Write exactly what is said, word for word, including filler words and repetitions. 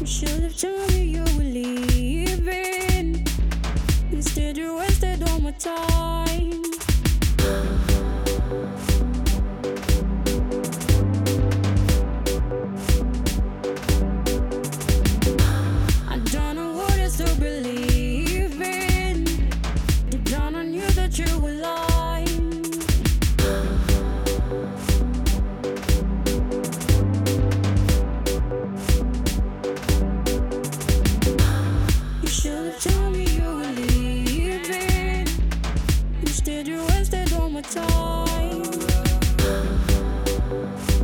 should have told me you were leaving. Instead, you wasted all my time. I don't know what else to believe in. Deep down, I knew that you were lying. You should have told me you were leaving. Instead, you wasted all my time.